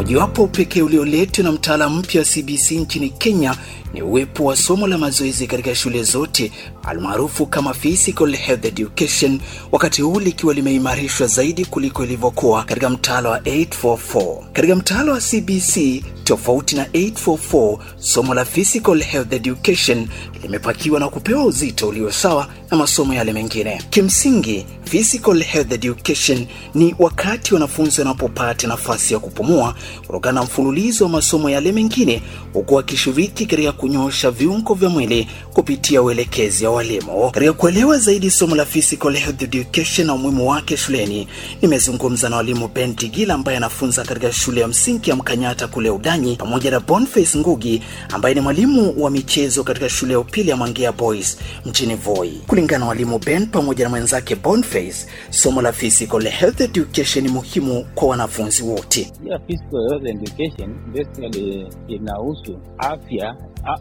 Mojawapo pekee ulioletwa na mtaala mpya wa CBC nchini Kenya ni uwepo wa somo la mazoezi katika shule zote almaarufu kama Physical Health Education, wakati huu likiwa limeimarishwa zaidi kuliko ilivyokuwa katika mtaala wa 844. Katika mtaala wa CBC, tofauti na 844, somo la Physical Health Education limepakiwa na kupewa uzito ulio sawa na masomo yale mengine. Kimsingi, Physical Health Education ni wakati wanafunzi wanapopata nafasi ya kupumua kutokana na mfululizo wa masomo yale mengine, huku wakishiriki katika kunyosha viungo vya mwili kupitia uelekezi wa walimu. Katika kuelewa zaidi somo la Physical Health Education na umuhimu wake shuleni, nimezungumza na walimu Ben Tigila ambaye anafunza katika shule ya msingi ya Mkanyata kule Udanyi, pamoja na Boniface Ngugi ambaye ni mwalimu wa michezo katika shule ya upili ya Mangea Boys mjini Voi. Kulingana na walimu Ben pamoja na mwenzake Boniface, somo la Physical Health Education ni muhimu kwa wanafunzi wote. Physical Health Education basically inahusu afya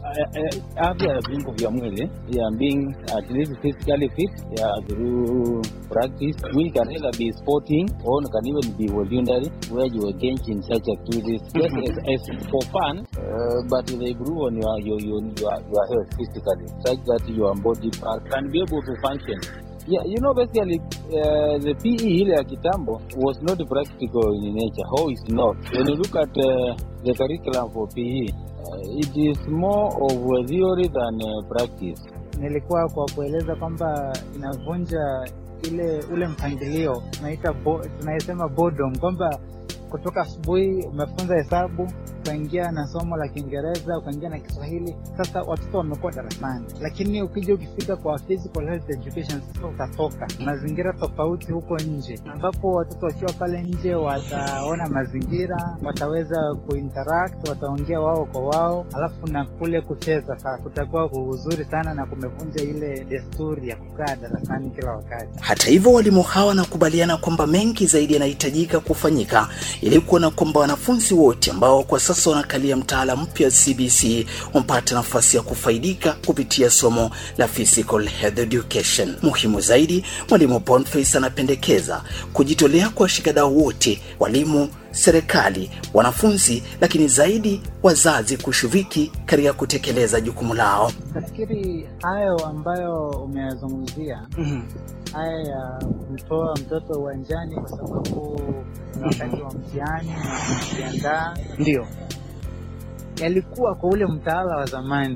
ya viungo vya mwili, being at least physically fit, through practice. We can either be sporting or can even be voluntary, where you engage in such activities just as for fun, but they improve on your health physically, such that your body part can be able to function. Basically, the PE ile ya kitambo was not practical in nature. How is not? When you look at the curriculum for PE, it is more of a theory than practice. Nilikuwa kwa kueleza kwamba inavunja ule mpangilio tunasema boredom, kwamba kutoka asubuhi umefunza hesabu, ukaingia na somo la Kiingereza, ukaingia na Kiswahili, sasa watoto wamekuwa darasani. Lakini ukifika kwa Physical Health Education, sasa utatoka mazingira tofauti huko nje, ambapo watoto wakiwa pale nje wataona mazingira, wataweza kuinteract, wataongea wao kwa wao, alafu na kule kucheza sasa kutakuwa uzuri sana na kumevunja ile desturi ya kukaa darasani kila wakati. Hata hivyo, walimu hawa wanakubaliana kwamba mengi zaidi yanahitajika kufanyika ili kuona kwamba wanafunzi wote ambao kwa sasa wanakalia mtaala mpya CBC wapate nafasi ya kufaidika kupitia somo la Physical Health Education. Muhimu zaidi, mwalimu Boniface anapendekeza kujitolea kwa washikadau wote, walimu, serikali, wanafunzi, lakini zaidi wazazi kushiriki katika kutekeleza jukumu lao. Nafikiri hayo ambayo umeyazungumzia, haya ya kumtoa mtoto uwanjani kwa sababu wakati wa mtihani na kujiandaa, ndio yalikuwa kwa ule mtaala wa zamani.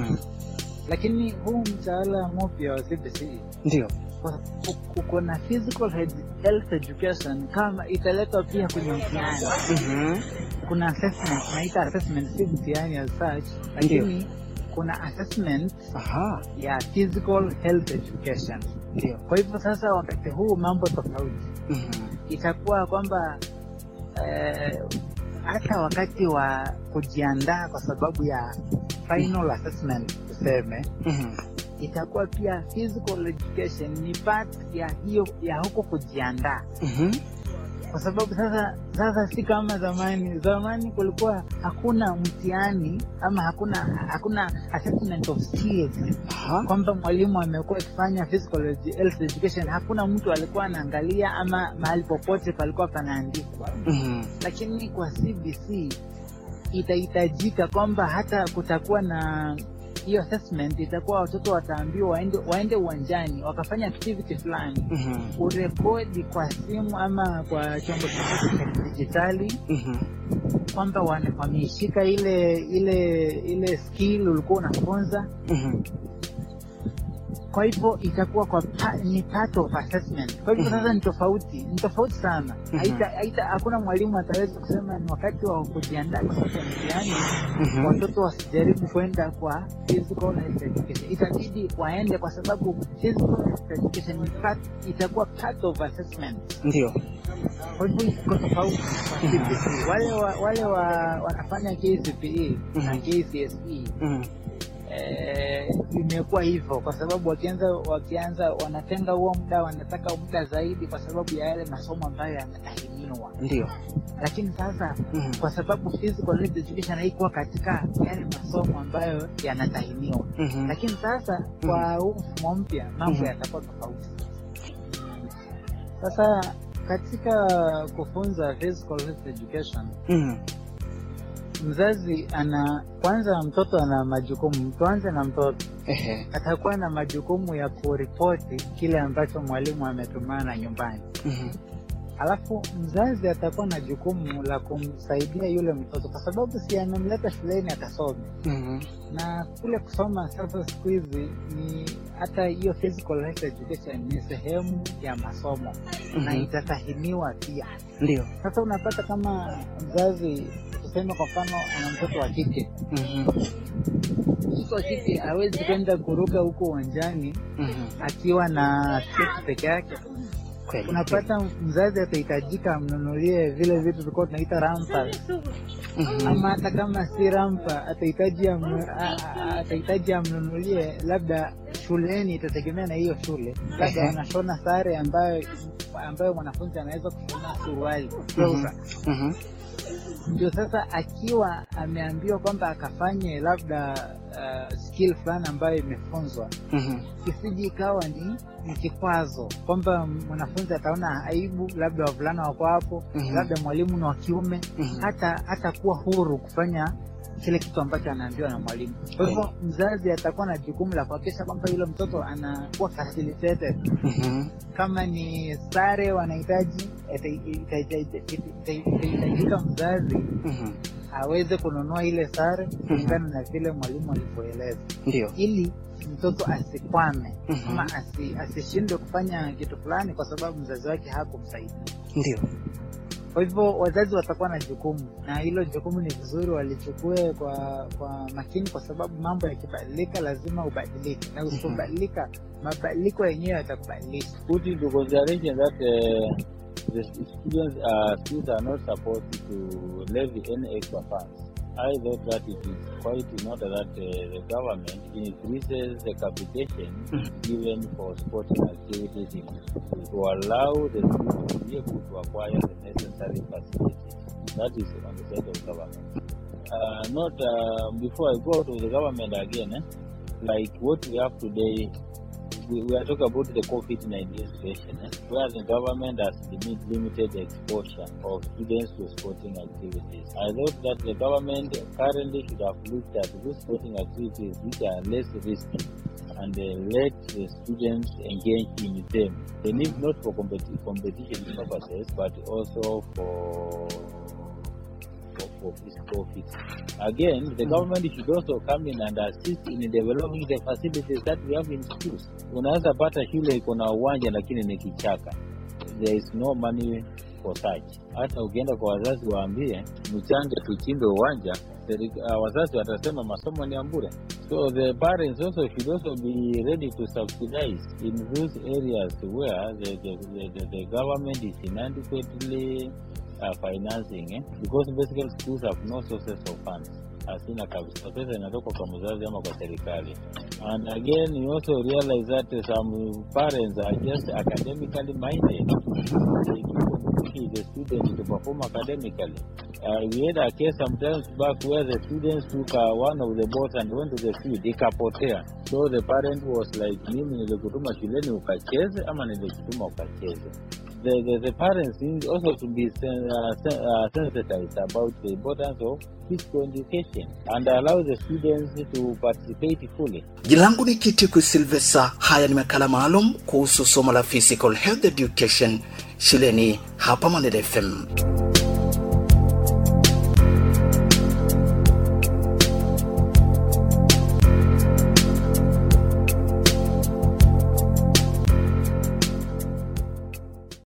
Lakini huu mtaala mpya wa CBC, ndio uko na Physical Health Education kama italetwa pia kwenye mtihani. Kuna assessment, naita assessment si mtihani as such, lakini kuna assessment ya Physical Health Education. Ndio. Kwa hivyo sasa wakati huu mambo tofauti. Itakuwa kwamba hata wakati wa kujiandaa kwa sababu ya final assessment tuseme, itakuwa pia Physical Education ni part ya huko kujiandaa. Kwa sababu sasa si kama zamani kulikuwa hakuna mtihani ama hakuna assessment of skills, kwamba mwalimu amekuwa akifanya Physical Health Education, hakuna mtu alikuwa anaangalia ama mahali popote palikuwa panaandikwa. Lakini kwa CBC itahitajika kwamba hata kutakuwa na hiyo assessment, itakuwa watoto wataambiwa waende uwanjani wakafanya activity fulani, urekodi kwa simu ama kwa chombo cha dijitali, kwamba wameishika ile skill ulikuwa unafunza. Kwa hivyo itakuwa ni part of assessment. Kwa hivyo sasa ni tofauti sana. Hakuna mwalimu ataweza kusema ni wakati wa kujiandaa kwa sababu ya mtihani, watoto wasijaribu kwenda kwa Physical Health Education. Itabidi waende kwa sababu Physical Health Education itakuwa part of assessment. Ndio. Kwa hivyo iko tofauti kwa CBC. Wale wanafanya KCPE na KCSE, imekuwa hivyo kwa sababu wakianza wanatenga huo muda, wanataka muda zaidi kwa sababu ya yale masomo ambayo yanatahiniwa. Ndio. Lakini sasa kwa sababu Physical Health Education haikuwa katika yale masomo ambayo yanatahiniwa. Lakini sasa kwa huu mfumo mpya mambo yatakuwa tofauti. Sasa Katika kufunza physical health education, mzazi kwanza mtoto ana majukumu. Tuanze na mtoto. Atakuwa na majukumu ya kuripoti kile ambacho mwalimu ametumana nyumbani. Alafu mzazi atakuwa na jukumu la kumsaidia yule mtoto, kwa sababu si amemleta shuleni atasome. Na kule kusoma sasa siku hizi ni hata hiyo physical health education ni sehemu ya masomo na itatahiniwa pia. Ndio. Sasa unapata kama mzazi, tuseme kwa mfano ana mtoto wa kike. Mtoto wa kike hawezi kwenda kuruka huko uwanjani akiwa na sketi peke yake. Unapata mzazi atahitajika amnunulie vile vitu tulikuwa tunaita rampa. Ama hata kama si rampa atahitaji amnunulie, labda shuleni itategemea na hiyo shule. Labda wanashona sare ambayo mwanafunzi anaweza kushona suruali. Ndio sasa akiwa ameambiwa kwamba akafanye labda skill fulani ambayo imefunzwa, isije ikawa ni kikwazo kwamba mwanafunzi ataona aibu, labda wavulana wako hapo, labda mwalimu ni wa kiume, hata kuwa huru kufanya kile kitu ambacho anaambiwa na mwalimu. Kwa hivyo mzazi atakuwa na jukumu la kuhakikisha kwamba yule mtoto anakuwa facilitated. Kama ni sare wanahitaji, itahitajika mzazi aweze kununua ile sare kulingana na vile mwalimu alivyoeleza. Ndio. Ili mtoto asikwame ama asishindwe kufanya kitu fulani kwa sababu mzazi wake hakumsaidia. Ndio. Kwa hivyo wazazi watakuwa na jukumu, na hilo jukumu ni vizuri walichukue kwa makini, kwa sababu mambo yakibadilika lazima ubadilike, na usipobadilika mabadiliko yenyewe yatakubadilisha. Put into consideration that the schools are not supposed to levy any extra funds. I thought that it is quite in order that the government increases the capitation given for sporting activities in schools to allow the schools to be able to acquire the necessary facilities. That is on the side of government. Before I go to the government again, like what we have today, we are talking about the COVID-19 situation, where the government has limited exposure of students to sporting activities. I thought that the government currently should have looked at those sporting activities which are less risky and let the students engage in them. They need not for competition purposes, but also for profit. Again, the government should also come in and assist in developing the facilities that we have in schools. Unaweza pata shule iko na uwanja lakini ni kichaka. There is no money for such. Hata ukienda kwa wazazi waambie mchange tuchimbe uwanja, wazazi watasema masomo ni bure. So the parents also should also be ready to subsidize in those areas where the government is inadequately financing, because basically schools have no sources of funds. Asina kabisa, pesa inatoka kwa mzazi ama kwa serikali. And again, you also realize that some parents are just academically minded. They push the students to perform academically. We had a case sometimes back where the students took one of the boats and went to the field, ikapotea. So the parent was like, mimi nilikutuma shuleni ukacheze ama nilikutuma ukacheze. The parents need also to be sensitized about the importance of physical education and allow the students to participate fully. Jina langu ni Kitiku Sylvester. Haya ni makala maalum kuhusu somo la physical health education shuleni hapa Mandela FM.